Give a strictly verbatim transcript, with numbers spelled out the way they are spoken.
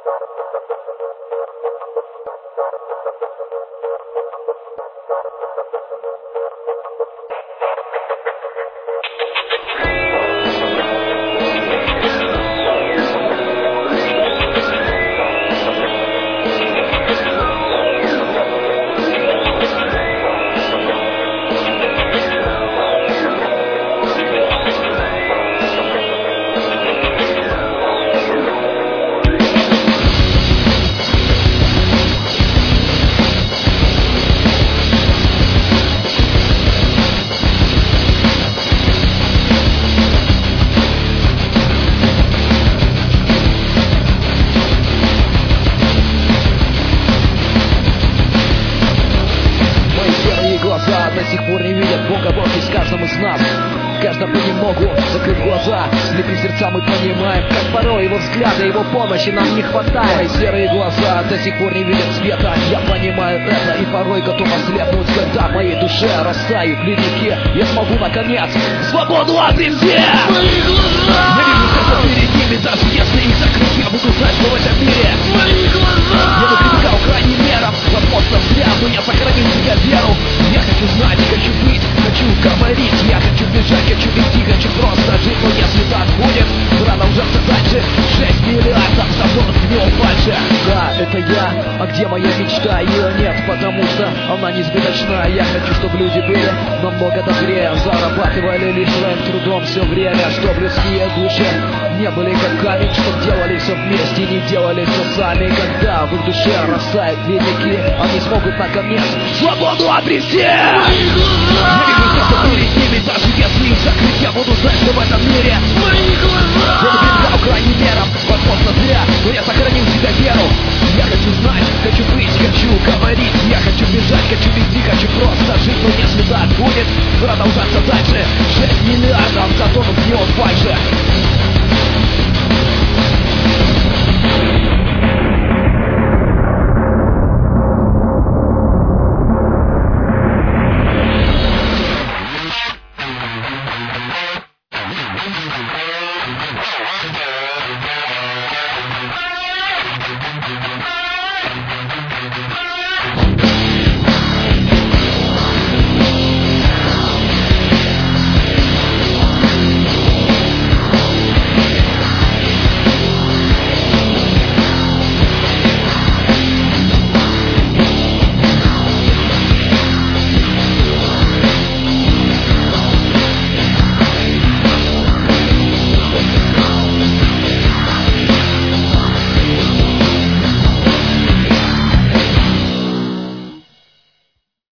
До сих пор не видят Бога, Бог есть в каждом из нас. В каждом понемногу, закрыв глаза, слепив сердца, мы понимаем, как порой его взгляда, его помощи нам не хватает. Мои серые глаза до сих пор не видят света. Я понимаю это и порой готов ослепнуть, когда в моей душе растают ледники. Я смогу наконец свободу обрести. Мои глаза! Я вижу света перед ними, даже если их закрыть, я буду знать, что в этом мире. Мои глаза! Я бы прибегал к крайним мерам, возможно зря, но я сохранил в себя веру. Я хочу знать, хочу быть, хочу говорить, я хочу бежать, хочу идти, хочу просто жить. Но если так будет, продолжаться дальше. Шесть миллиардов зазорных днем фальши. Да, это я, а где моя мечта? Ее нет, потому что она несбыточна. Я хочу, чтобы люди были намного добрее, зарабатывали лишь своим трудом все время, чтоб людские души не были как камень, чтоб делали все вместе, не делали все сами. Когда в их душе растают ледники, они смогут наконец свободу обрести. Мои глаза! Я вижу света перед ними, даже если их закрыть, я буду знать, что в этом мире. Мои глаза! Я бы прибегал к крайним мерам, возможно зря, но я сохранил в себя веру. Я хочу знать, хочу быть, хочу говорить, я хочу бежать, хочу идти, хочу просто жить. Но если так будет, продолжаться дальше. Шесть миллиардов затонут в нем фальши.